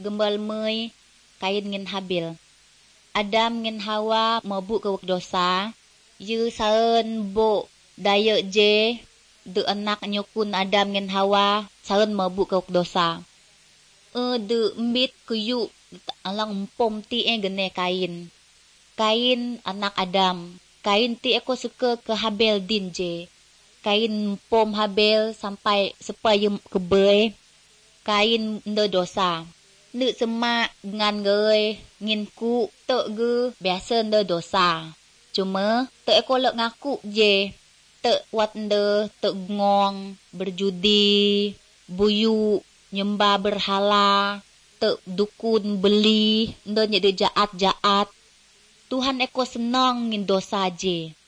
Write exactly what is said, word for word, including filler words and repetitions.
gembal mei kain ngin Habil. Adam ngin Hawa mabuk ke dosa, ye saen bo daya je de anak nyukun Adam ngin Hawa saen mabuk ke dosa. E de mbit kuyu alang empom ti eh gene kain. Kain anak Adam. Kain ti eko suka ke Habil din je. Kain pom Habil sampai supaya kebe kain nda dosa. Nu semak ngan gei ngin ku tek ge biasa nda dosa. Cuma tek eko lek ngaku je. Tek wat nda tek ngong, berjudi, buyu, nyembah berhala, tek dukun beli, nda nyede jaat-jaat. Tuhan eko senang ngin dosa je.